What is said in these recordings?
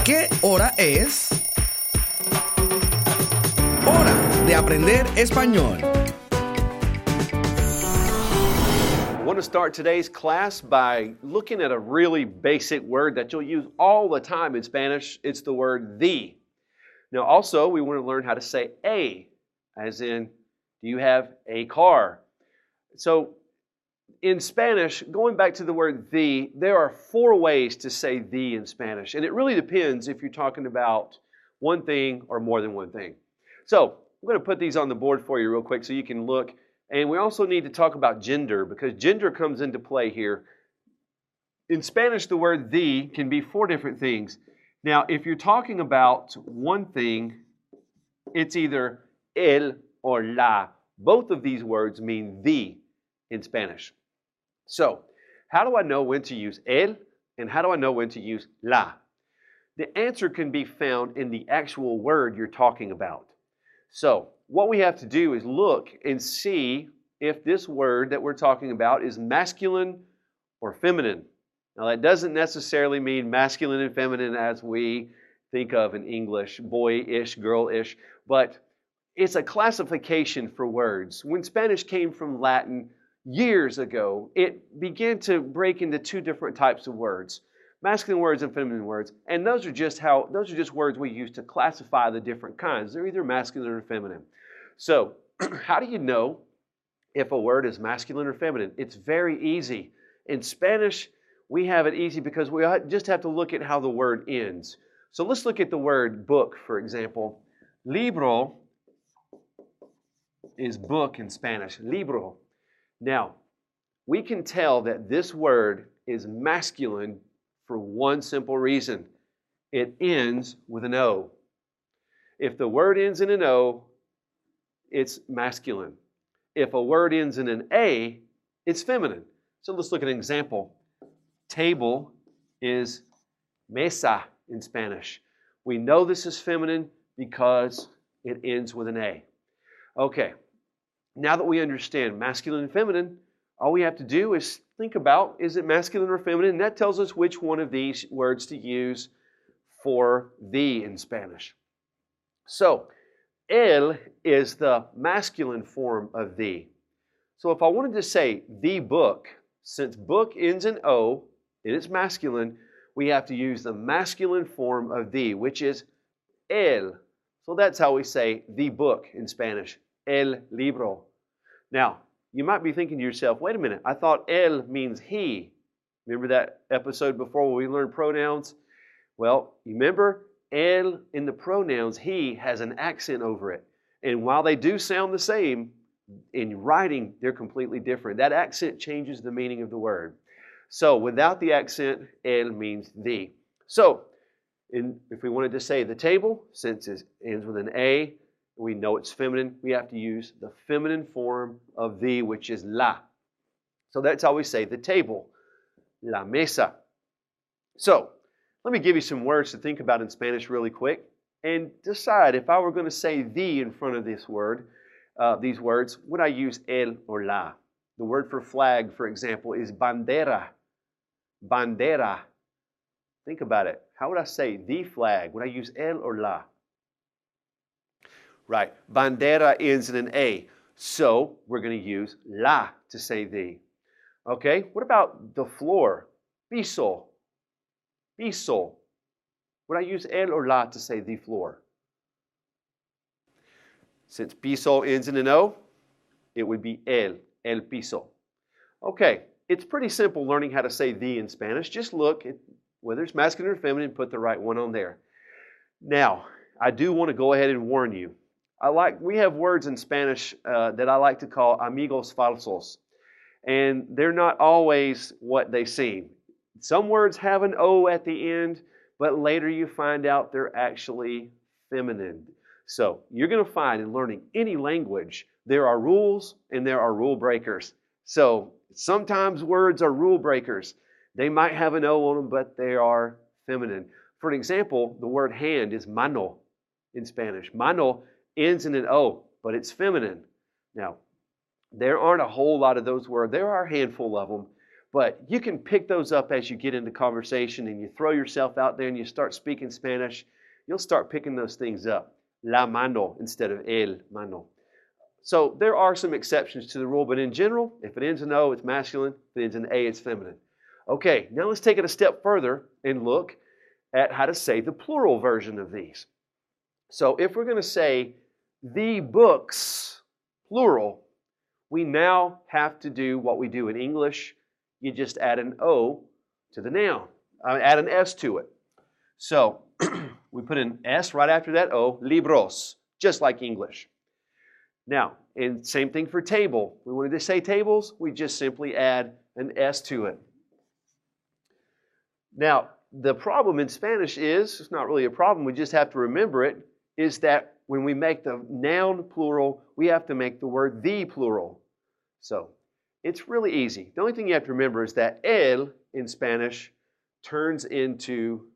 ¿Qué hora es? Hora de aprender español. I want to start today's class by looking at a really basic word that you'll use all the time in Spanish. It's the word the. Now also, we want to learn how to say a, as in, do you have a car? So in Spanish, going back to the word the, there are 4 ways to say the in Spanish. And it really depends if you're talking about one thing or more than one thing. So I'm going to put these on the board for you real quick so you can look. And we also need to talk about gender because gender comes into play here. In Spanish, the word the can be 4 different things. Now, if you're talking about one thing, it's either el or la. Both of these words mean the in Spanish. So, how do I know when to use el and how do I know when to use la? The answer can be found in the actual word you're talking about. So, what we have to do is look and see if this word that we're talking about is masculine or feminine. Now, that doesn't necessarily mean masculine and feminine as we think of in English, boy-ish, girl-ish, but it's a classification for words. When Spanish came from Latin years ago, it began to break into 2 different types of words, masculine words and feminine words, and those are just words we use to classify the different kinds. They're either masculine or feminine. So, how do you know if a word is masculine or feminine? It's very easy. In Spanish, we have it easy because we just have to look at how the word ends. So let's look at the word book, for example. Libro is book in Spanish, libro. Now, we can tell that this word is masculine for one simple reason. It ends with an O. If the word ends in an O, it's masculine. If a word ends in an A, it's feminine. So let's look at an example. Table is mesa in Spanish. We know this is feminine because it ends with an A. Okay, now that we understand masculine and feminine, all we have to do is think about, is it masculine or feminine? And that tells us which one of these words to use for the in Spanish. So, el is the masculine form of the. So if I wanted to say the book, since book ends in O, and it's masculine, we have to use the masculine form of the, which is el. So that's how we say the book in Spanish, el libro. Now, you might be thinking to yourself, wait a minute, I thought el means he. Remember that episode before where we learned pronouns? Well, you remember el in the pronouns, he has an accent over it. And while they do sound the same, in writing, they're completely different. That accent changes the meaning of the word. So without the accent, el means the. So if we wanted to say the table, since it ends with an A, we know it's feminine, we have to use the feminine form of the, which is la. So that's how we say the table, la mesa. So let me give you some words to think about in Spanish really quick and decide if I were going to say the in front of this word, these words, would I use el or la? The word for flag, for example, is bandera. Bandera. Think about it. How would I say the flag? Would I use el or la? Right. Bandera ends in an A. So we're going to use la to say the. Okay. What about the floor? Piso. Piso. Would I use el or la to say the floor? Since piso ends in an O, it would be el piso. Okay. It's pretty simple learning how to say the in Spanish. Just look at whether it's masculine or feminine, put the right one on there. Now, I do want to go ahead and warn you. We have words in Spanish that I like to call amigos falsos. And they're not always what they seem. Some words have an O at the end, but later you find out they're actually feminine. So you're going to find in learning any language, there are rules and there are rule breakers. So sometimes words are rule breakers. They might have an O on them, but they are feminine. For an example, the word hand is mano in Spanish. Mano ends in an O, but it's feminine. Now, there aren't a whole lot of those words. There are a handful of them, But you can pick those up as you get into conversation and you throw yourself out there and you start speaking Spanish. You'll start picking those things up. La mano instead of el mano. So there are some exceptions to the rule, but in general, if it ends in O, it's masculine. If it ends in A, it's feminine. Okay, now let's take it a step further and look at how to say the plural version of these. So if we're going to say the books, plural, we now have to do what we do in English. You just add an O to the noun, add an S to it. So we put an S right after that O, libros, just like English. Now, and same thing for table. We wanted to say tables, we just simply add an S to it. Now, the problem in Spanish is, it's not really a problem, we just have to remember it, is that when we make the noun plural, we have to make the word the plural. So, it's really easy. The only thing you have to remember is that el in Spanish turns into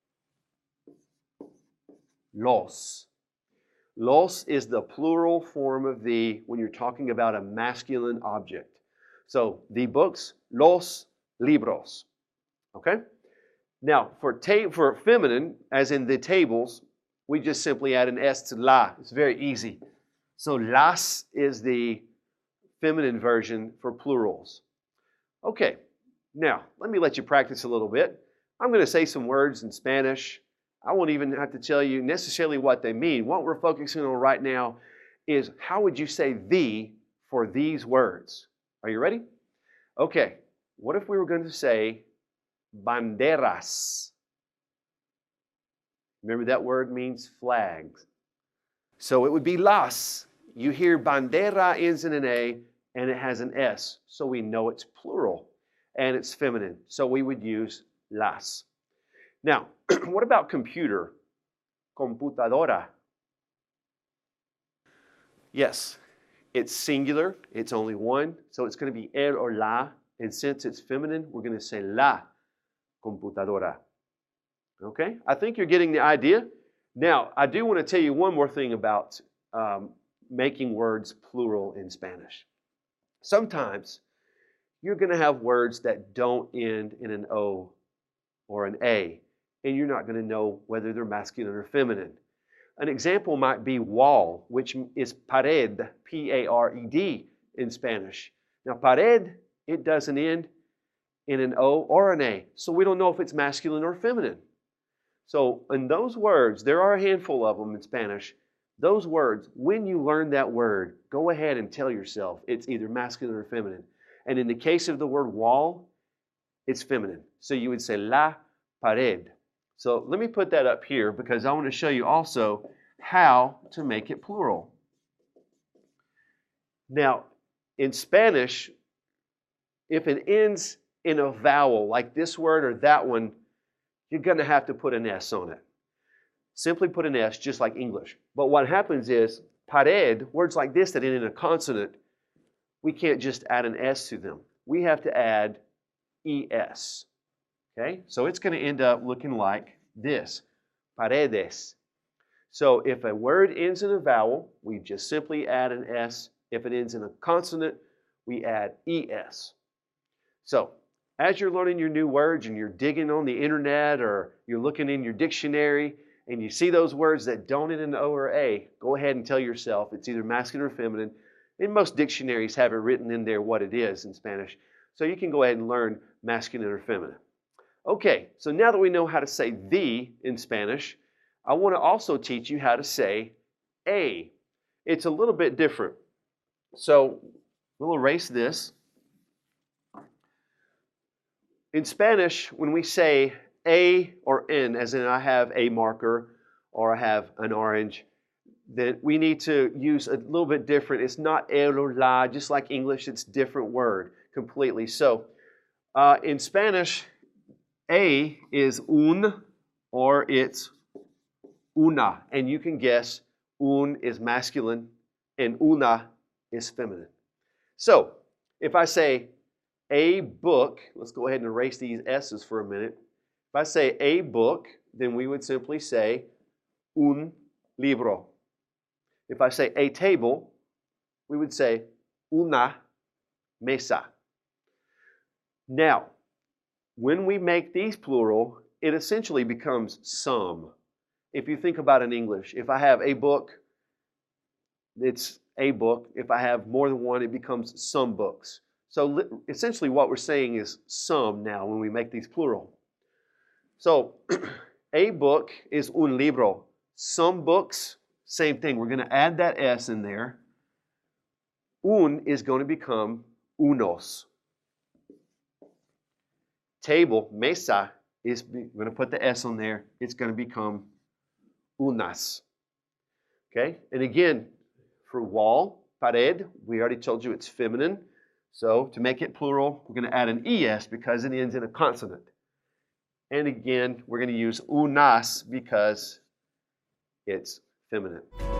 los. Los is the plural form of the when you're talking about a masculine object. So, the books, los libros. Okay? Now, for feminine, as in the tables, we just simply add an S to la. It's very easy. So, las is the feminine version for plurals. Okay, now, let me let you practice a little bit. I'm going to say some words in Spanish. I won't even have to tell you necessarily what they mean. What we're focusing on right now is how would you say the for these words? Are you ready? Okay, what if we were going to say banderas? Remember that word means flags. So it would be las. You hear bandera ends in an A and it has an S. So we know it's plural and it's feminine. So we would use las. Now, what about computer? Computadora. Yes, it's singular. It's only one. So it's going to be el or la. And since it's feminine, we're going to say la computadora. Okay? I think you're getting the idea. Now, I do want to tell you one more thing about making words plural in Spanish. Sometimes you're going to have words that don't end in an O or an A, and you're not going to know whether they're masculine or feminine. An example might be wall, which is pared, P-A-R-E-D in Spanish. Now, pared, it doesn't end in an O or an A, so we don't know if it's masculine or feminine. So in those words, there are a handful of them in Spanish. Those words, when you learn that word, go ahead and tell yourself it's either masculine or feminine. And in the case of the word wall, it's feminine. So you would say la pared. So let me put that up here because I want to show you also how to make it plural. Now, in Spanish, if it ends in a vowel like this word or that one, you're going to have to put an S on it. Simply put an S, just like English. But what happens is, pared, words like this that end in a consonant, we can't just add an S to them. We have to add ES. Okay? So it's going to end up looking like this, paredes. So if a word ends in a vowel, we just simply add an S. If it ends in a consonant, we add ES. So, as you're learning your new words and you're digging on the internet or you're looking in your dictionary and you see those words that don't end in O or A, go ahead and tell yourself it's either masculine or feminine. And most dictionaries have it written in there what it is in Spanish. So you can go ahead and learn masculine or feminine. Okay, so now that we know how to say the in Spanish, I want to also teach you how to say a. It's a little bit different. So we'll erase this. In Spanish, when we say a or n, as in I have a marker or I have an orange, then we need to use a little bit different. It's not el or la, just like English, it's a different word completely. So in Spanish, a is un or it's una. And you can guess un is masculine and una is feminine. So if I say a book, let's go ahead and erase these S's for a minute. If I say a book, then we would simply say un libro. If I say a table, we would say una mesa. Now, when we make these plural, it essentially becomes some. If you think about it in English, if I have a book, it's a book. If I have more than one, it becomes some books. So essentially what we're saying is some now when we make these plural. So a book is un libro. Some books, same thing. We're going to add that S in there. Un is going to become unos. Table, mesa, we're going to put the S on there. It's going to become unas. Okay? And again, for wall, pared, we already told you it's feminine. So to make it plural, we're going to add an ES because it ends in a consonant. And again, we're going to use unas because it's feminine.